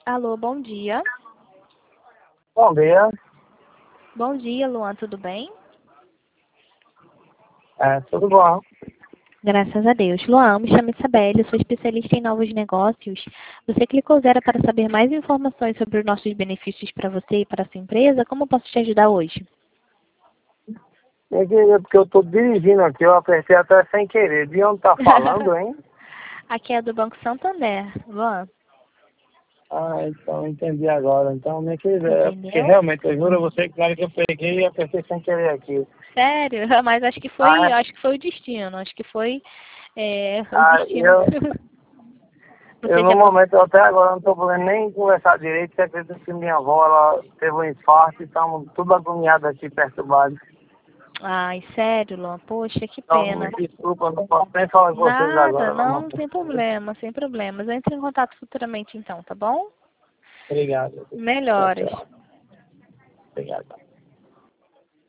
Alô, bom dia. Bom dia. Bom dia, Luan, tudo bem? Tudo bom? Graças a Deus. Luan, me chamo Isabelle, sou especialista em novos negócios. Você clicou zero para saber mais informações sobre os nossos benefícios para você e para a sua empresa. Como posso te ajudar hoje? É porque eu estou dirigindo aqui, eu apertei até sem querer. De onde tá falando, hein? Aqui é do Banco Santander, Luan. Então entendi agora. Então, minha querida, porque Entendeu? realmente, eu juro a você que na hora que eu peguei e apertei sem querer aqui. Sério? Mas acho que foi, Ah, acho que foi o destino. Acho que foi o ah, destino. eu, eu Você no já momento, até agora, não estou podendo nem conversar direito. Você acredita que minha avó, ela teve um infarto e estamos tudo agoniados aqui, perturbados. Ai, sério, Luan? Poxa, que Então, me pena. desculpa, não posso nem falar com vocês Nada, agora. Não. não, sem problema, sem problemas. Entre em contato futuramente então, tá bom? Obrigado. Tchau, Melhoras. tchau. Obrigado.